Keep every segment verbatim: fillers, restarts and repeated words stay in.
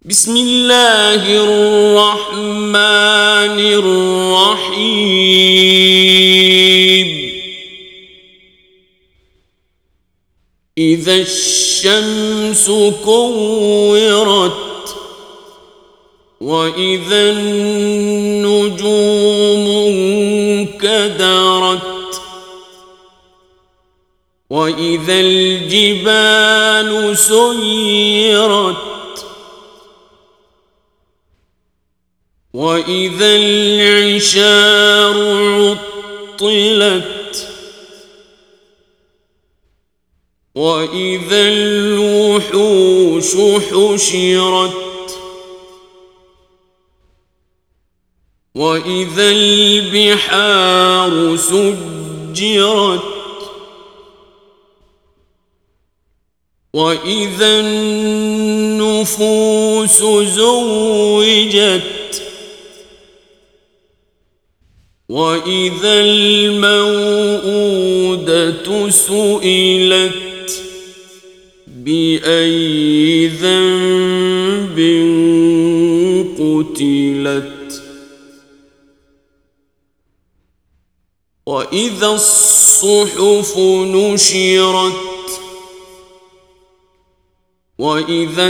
بسم الله الرحمن الرحيم إذا الشمس كورت وإذا النجوم انكدرت وإذا الجبال سيرت وإذا العشار عطلت وإذا الوحوش حشرت وإذا البحار سجرت وإذا النفوس زوجت وإذا الموءودة سئلت بأي ذنب قتلت وإذا الصحف نشرت وإذا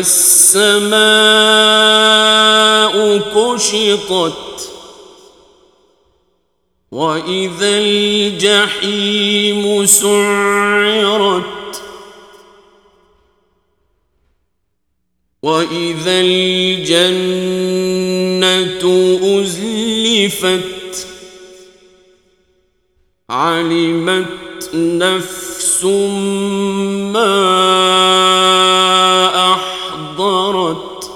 السماء كشطت وإذا الجحيم سعرت وإذا الجنة أزلفت علمت نفس ما أحضرت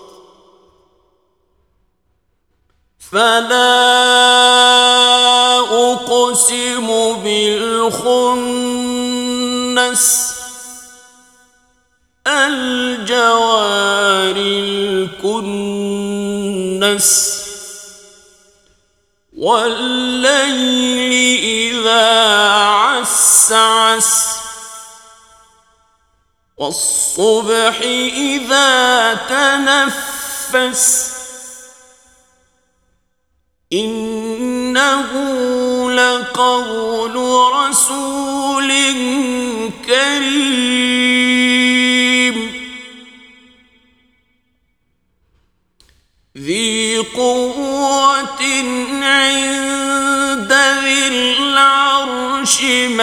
فلا أقسم بالخنس الجوار الكنس والليل إذا عسعس والصبح إذا تنفس إنه لقول رسول كريم ذي قوة عند ذي العرش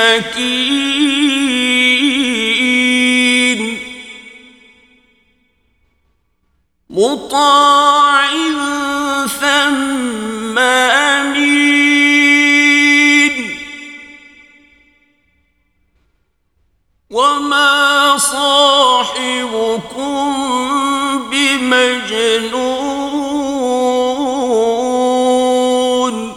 مكين مطاع ثم أمين وما صاحبكم بمجنون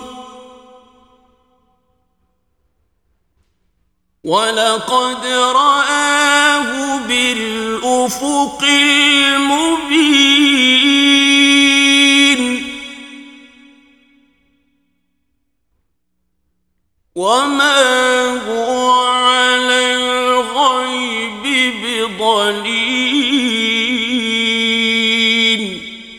ولقد رآه بالأفق المبين وما هو على الغيب بضنين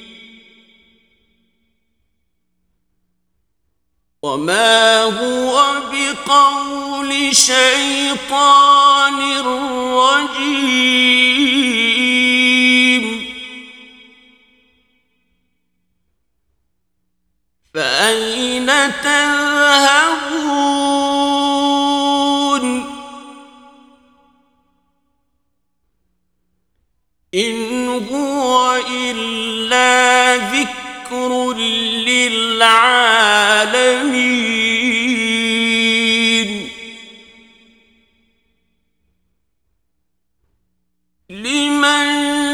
وما هو بقول شيطان رجيم فأين تذهبون إن هو إلا ذكر للعالمين لمن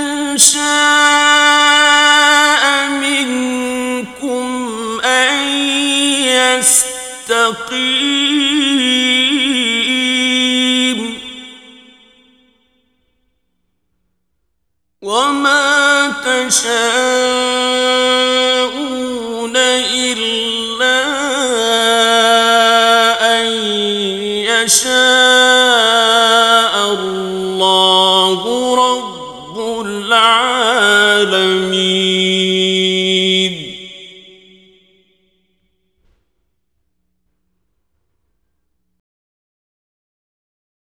شاء منكم أن يستقيم وما تشاءون